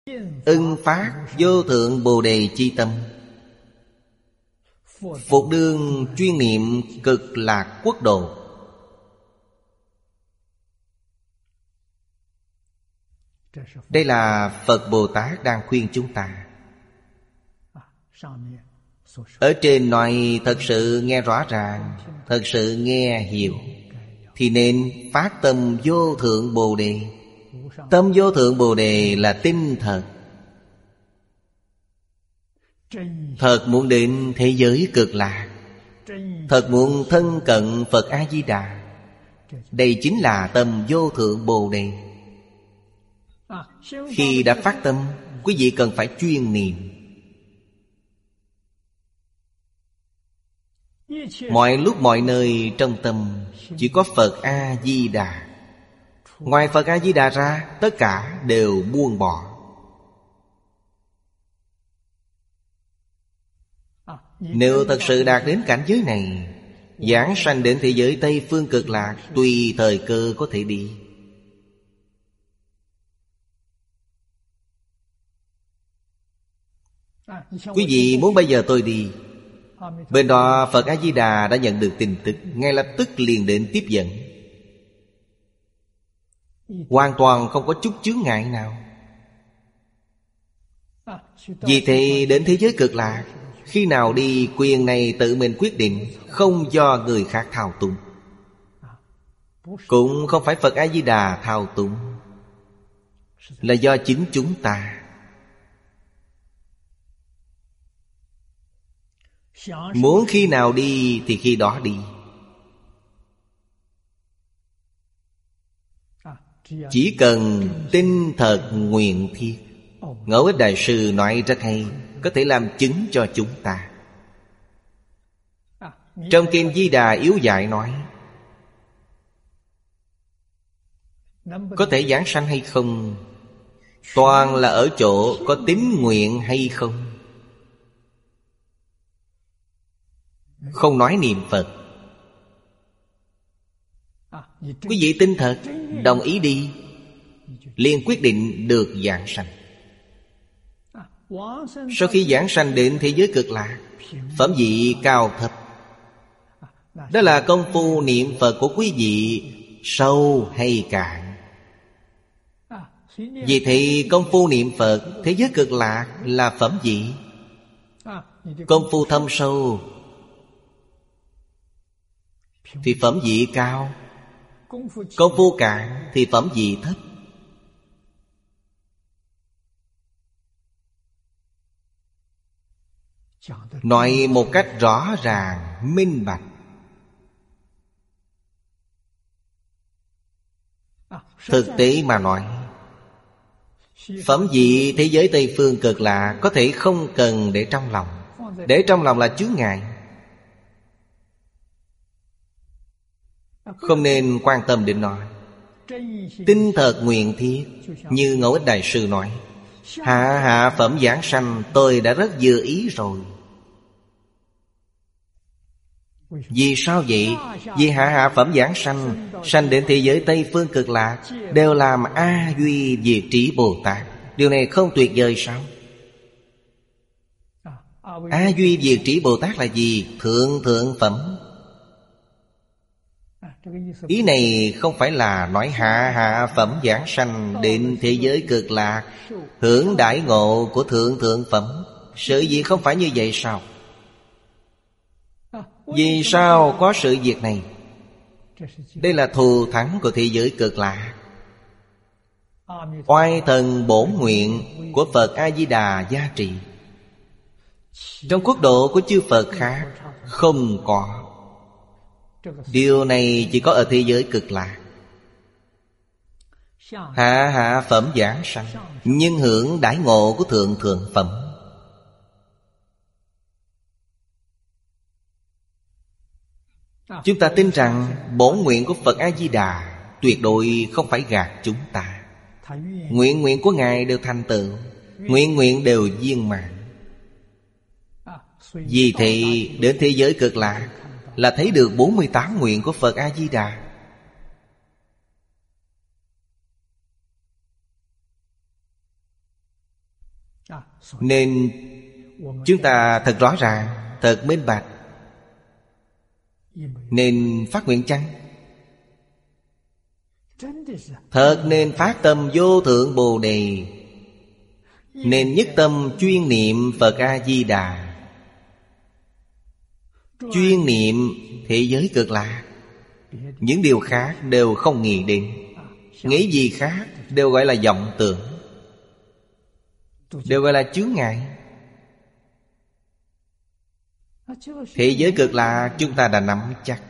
ưng phát vô thượng Bồ Đề chi tâm, phục đương chuyên niệm cực lạc quốc độ. Đây là Phật Bồ Tát đang khuyên chúng ta. Ở trên nói thật sự nghe rõ ràng, thật sự nghe hiểu, thì nên phát tâm vô thượng Bồ Đề. Tâm vô thượng Bồ Đề là tinh thật. Thật muốn đến thế giới cực lạc, thật muốn thân cận Phật A-di-đà. Đây chính là tâm vô thượng Bồ Đề. Khi đã phát tâm, quý vị cần phải chuyên niệm. Mọi lúc mọi nơi trong tâm chỉ có Phật A-di-đà. Ngoài Phật A-di-đà ra, tất cả đều buông bỏ. Nếu thật sự đạt đến cảnh giới này, giảng sanh đến thế giới Tây Phương Cực Lạc, tùy thời cơ có thể đi. Quý vị muốn bây giờ tôi đi, bên đó Phật A-di-đà đã nhận được tin tức, ngay lập tức liền đến tiếp dẫn. Hoàn toàn không có chút chướng ngại nào. Vì thế đến thế giới cực lạc, khi nào đi quyền này tự mình quyết định, không do người khác thao túng, cũng không phải Phật A-di-đà thao túng, là do chính chúng ta. Muốn khi nào đi thì khi đó đi. Chỉ cần tinh thật nguyện thiết. Ngẫu Ích Đại Sư nói rất hay, có thể làm chứng cho chúng ta. Trong Kinh Di Đà Yếu Dạy nói, có thể giảng sanh hay không, toàn là ở chỗ có tín nguyện hay không. Không nói niệm Phật. Quý vị tin thật, đồng ý đi, liền quyết định được giảng sanh. Sau khi giảng sanh đến thế giới cực lạc, phẩm vị cao thấp, đó là công phu niệm Phật của quý vị sâu hay cạn. Vì thế công phu niệm Phật thế giới cực lạc là phẩm vị. Công phu thâm sâu thì phẩm vị cao, công phu cạn thì phẩm vị thấp. Nói một cách rõ ràng, minh bạch. Thực tế mà nói, phẩm vị thế giới Tây Phương Cực Lạc có thể không cần để trong lòng. Để trong lòng là chướng ngại, không nên quan tâm đến nó. Tinh thật nguyện thiết, như Ngẫu Ích Đại Sư nói, hạ phẩm giảng sanh tôi đã rất vừa ý rồi. Vì sao vậy? Vì hạ phẩm giảng sanh, sanh đến thế giới Tây Phương Cực Lạc, đều làm A Duy Diệt Trí Bồ Tát. Điều này không tuyệt vời sao? A Duy Diệt Trí Bồ Tát là gì? Thượng phẩm. Ý này không phải là nói hạ phẩm giảng sanh đến thế giới cực lạc, hưởng đãi ngộ của thượng phẩm. Sự gì không phải như vậy sao? Vì sao có sự việc này? Đây là thù thắng của thế giới cực lạc. Oai thần bổn nguyện của Phật A-di-đà gia trị. Trong quốc độ của chư Phật khác không có. Điều này chỉ có ở thế giới cực lạc. Hạ phẩm giảng sanh, nhưng hưởng đãi ngộ của thượng phẩm. Chúng ta tin rằng bổn nguyện của Phật A-di-đà tuyệt đối không phải gạt chúng ta. Nguyện của Ngài đều thành tựu, nguyện đều viên mãn. Vì thế đến thế giới cực lạc là thấy được 48 nguyện của Phật A-di-đà. Nên chúng ta thật rõ ràng, thật minh bạch. Nên phát nguyện chăng? Thật nên phát tâm vô thượng Bồ Đề. Nên nhất tâm chuyên niệm Phật A-di-đà, chuyên niệm thế giới cực lạc. Những điều khác đều không nghĩ đến. Nghĩ gì khác đều gọi là vọng tưởng, đều gọi là chướng ngại. Thế giới cực lạc chúng ta đã nắm chắc.